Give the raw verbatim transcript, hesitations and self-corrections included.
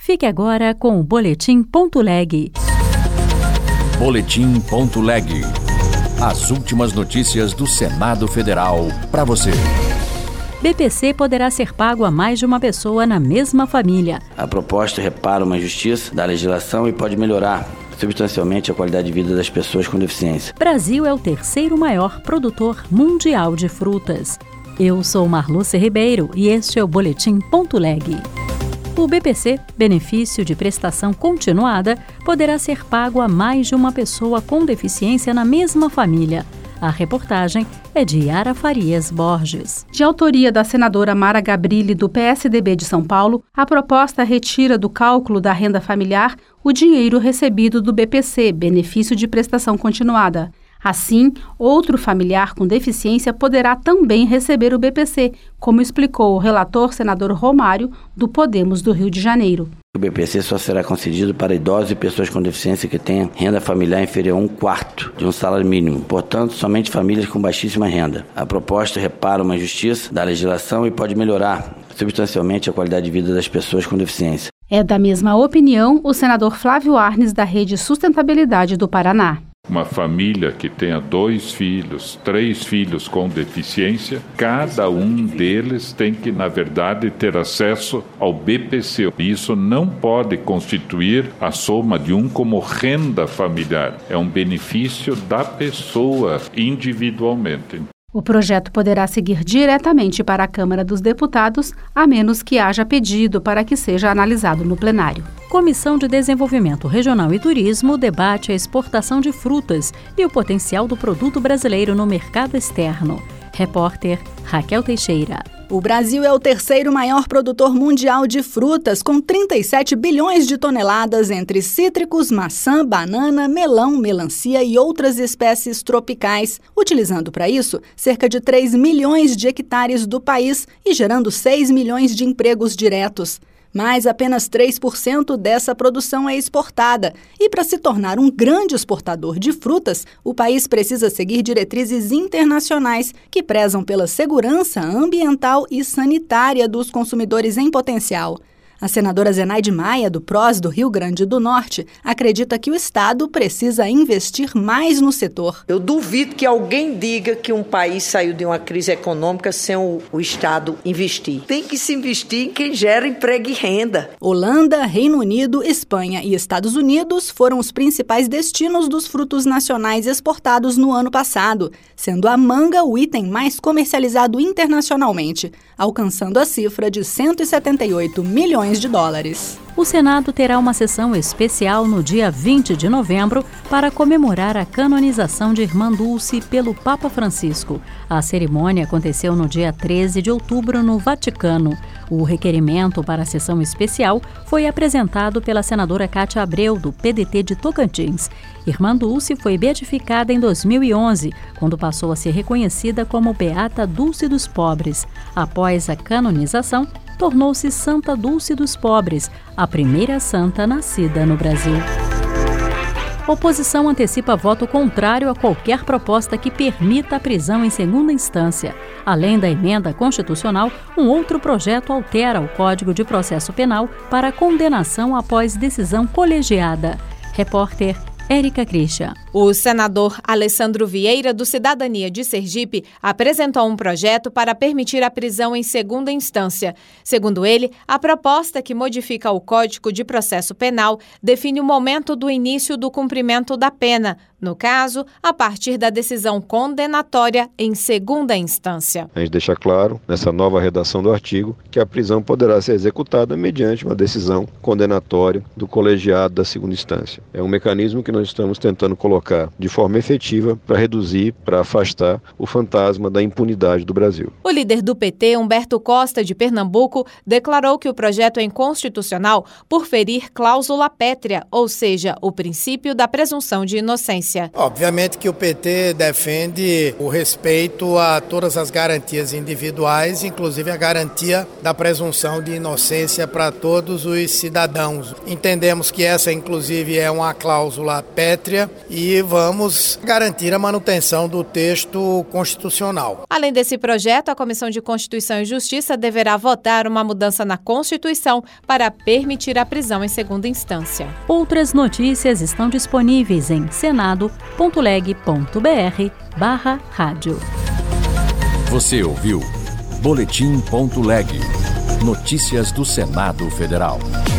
Fique agora com o Boletim Ponto Leg. Boletim Ponto Leg. As últimas notícias do Senado Federal para você. B P C poderá ser pago a mais de uma pessoa na mesma família. A proposta repara uma injustiça da legislação e pode melhorar substancialmente a qualidade de vida das pessoas com deficiência. Brasil é o terceiro maior produtor mundial de frutas. Eu sou Marluce Ribeiro e este é o Boletim Ponto Leg. O B P C, benefício de prestação continuada, poderá ser pago a mais de uma pessoa com deficiência na mesma família. A reportagem é de Yara Farias Borges. De autoria da senadora Mara Gabrilli, do P S D B de São Paulo, a proposta retira do cálculo da renda familiar o dinheiro recebido do B P C, benefício de prestação continuada. Assim, outro familiar com deficiência poderá também receber o B P C, como explicou o relator senador Romário, do Podemos do Rio de Janeiro. O B P C só será concedido para idosos e pessoas com deficiência que tenham renda familiar inferior a um quarto de um salário mínimo, portanto, somente famílias com baixíssima renda. A proposta repara uma injustiça da legislação e pode melhorar substancialmente a qualidade de vida das pessoas com deficiência. É da mesma opinião o senador Flávio Arnes, da Rede Sustentabilidade do Paraná. Uma família que tenha dois filhos, três filhos com deficiência, cada um deles tem que, na verdade, ter acesso ao B P C. Isso não pode constituir a soma de um como renda familiar. É um benefício da pessoa individualmente. O projeto poderá seguir diretamente para a Câmara dos Deputados, a menos que haja pedido para que seja analisado no plenário. Comissão de Desenvolvimento Regional e Turismo debate a exportação de frutas e o potencial do produto brasileiro no mercado externo. Repórter Raquel Teixeira. O Brasil é o terceiro maior produtor mundial de frutas, com trinta e sete bilhões de toneladas entre cítricos, maçã, banana, melão, melancia e outras espécies tropicais, utilizando para isso cerca de três milhões de hectares do país e gerando seis milhões de empregos diretos. Mas apenas três por cento dessa produção é exportada. E para se tornar um grande exportador de frutas, o país precisa seguir diretrizes internacionais que prezam pela segurança ambiental e sanitária dos consumidores em potencial. A senadora Zenaide Maia, do P R O S do Rio Grande do Norte, acredita que o Estado precisa investir mais no setor. Eu duvido que alguém diga que um país saiu de uma crise econômica sem o, o Estado investir. Tem que se investir em quem gera emprego e renda. Holanda, Reino Unido, Espanha e Estados Unidos foram os principais destinos dos frutos nacionais exportados no ano passado, sendo a manga o item mais comercializado internacionalmente, alcançando a cifra de cento e setenta e oito milhões de dólares. O Senado terá uma sessão especial no dia vinte de novembro para comemorar a canonização de Irmã Dulce pelo Papa Francisco. A cerimônia aconteceu no dia treze de outubro no Vaticano. O requerimento para a sessão especial foi apresentado pela senadora Cátia Abreu, do P D T de Tocantins. Irmã Dulce foi beatificada em dois mil e onze, quando passou a ser reconhecida como Beata Dulce dos Pobres. Após a canonização, tornou-se Santa Dulce dos Pobres, a primeira santa nascida no Brasil. Oposição antecipa voto contrário a qualquer proposta que permita a prisão em segunda instância. Além da emenda constitucional, um outro projeto altera o Código de Processo Penal para condenação após decisão colegiada. Repórter Érica Christian. O senador Alessandro Vieira, do Cidadania de Sergipe, apresentou um projeto para permitir a prisão em segunda instância. Segundo ele, a proposta que modifica o Código de Processo Penal define o momento do início do cumprimento da pena, no caso, a partir da decisão condenatória em segunda instância. A gente deixa claro, nessa nova redação do artigo, que a prisão poderá ser executada mediante uma decisão condenatória do colegiado da segunda instância. É um mecanismo que nós estamos tentando colocar de forma efetiva para reduzir, para afastar o fantasma da impunidade do Brasil. O líder do P T, Humberto Costa, de Pernambuco, declarou que o projeto é inconstitucional por ferir cláusula pétrea, ou seja, o princípio da presunção de inocência. Obviamente que o P T defende o respeito a todas as garantias individuais, inclusive a garantia da presunção de inocência para todos os cidadãos. Entendemos que essa, inclusive, é uma cláusula pétrea e e vamos garantir a manutenção do texto constitucional. Além desse projeto, a Comissão de Constituição e Justiça deverá votar uma mudança na Constituição para permitir a prisão em segunda instância. Outras notícias estão disponíveis em senado ponto leg ponto br barra rádio. Você ouviu Boletim ponto leg. Notícias do Senado Federal.